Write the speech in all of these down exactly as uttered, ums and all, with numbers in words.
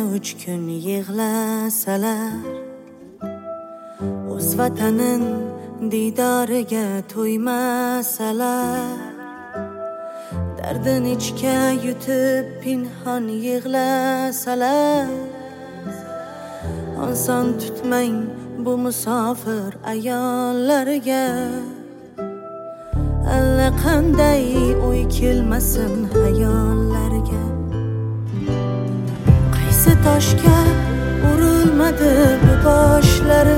uch kun yig'lasalar, o'z vatanin didoriga to'ymasalar, dardin ichga yutib pinhon yig'lasalar, oson tutmang bu musofir ayollarga. Allaqanday o'y kelmasin hayollarga. Qaysi toshga urilmadi bu boshlari,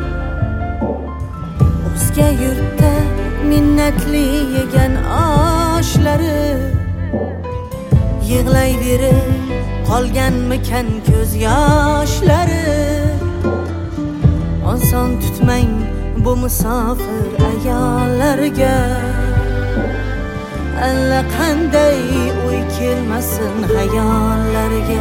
o'zga yurtda minnatli yegan oshlari. Yig'layverib qolganmikan ko'z yoshlari. Oson tutmang bu musofir ayollarga. Allaqanday o'y kelmasin hayollarga.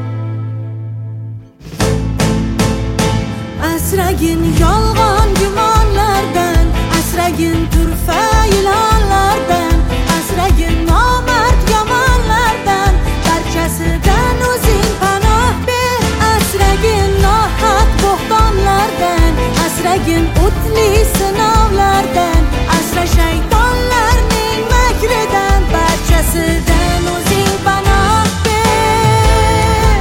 Asragin yolg'on gumonlardan, asragin turfa ilonlardan, asragin nomard yomonlardan, barchasidan o'zing panoh ber. Asragin nohaq bo'xtonlardan, asragin o'tli sinovlardan, asra shaytonlarning makridan, barchasidan o'zing panoh ber.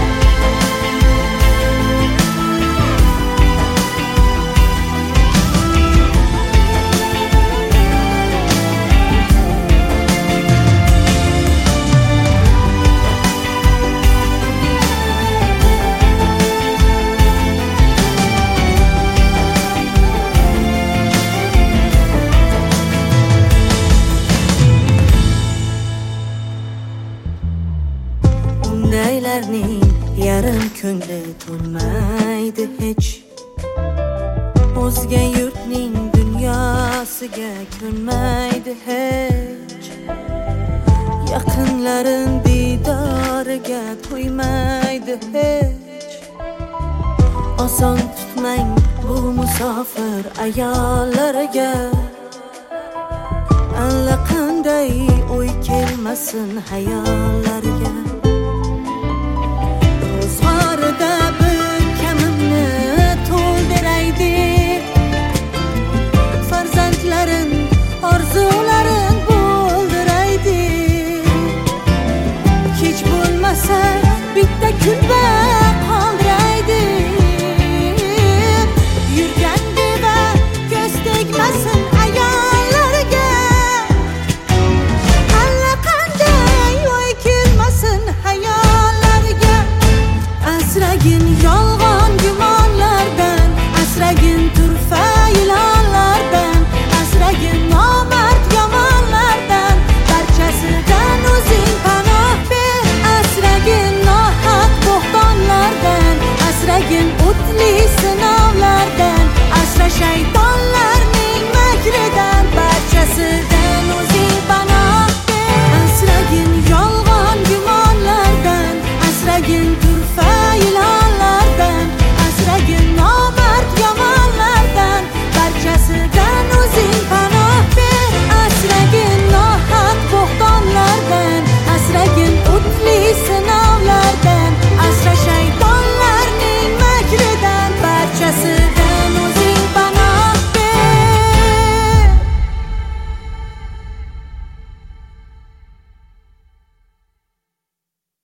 Undaylarning yarim ko'ngli to'lmaydi hech, o'zga yurtning dunyosiga ko'nmaydi hech, yaqinlarin didoriga to'ymaydi hech. Oson tutmang bu musofir ayollarga. Allaqanday o'y kelmasin hayollarga.